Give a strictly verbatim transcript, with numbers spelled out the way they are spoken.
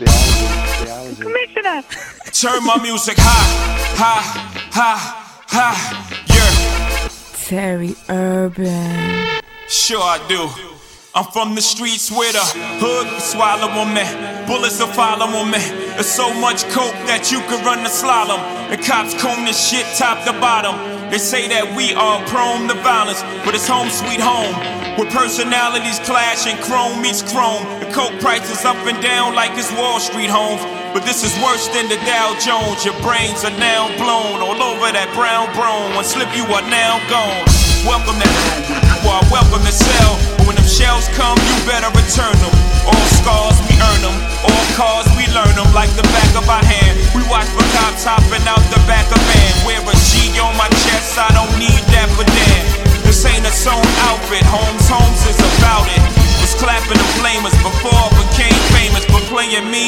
Commissioner. Turn my music high, high, high, high, yeah. Terry Urban. Sure I do. I'm from the streets where the hood will swallow on me. Bullets will follow on me. There's so much coke that you could run the slalom. And cops comb this shit top to bottom. They say that we are prone to violence, but it's home sweet home, where personalities clash and chrome meets chrome. The coke price is up and down like it's Wall Street homes. But this is worse than the Dow Jones. Your brains are now blown all over that brown brone. One slip you are now gone. Welcome to you are welcome to sell. But when them shells come, you better return them. All scars, we earn them. All cars, we learn them like the back of our hand. We watch for cops hopping out the back of van. Wear a G on my chest, I don't need that for Dan. This ain't a sewn outfit, Holmes, Holmes is about it. Was clapping the flamers before I became famous, but playing me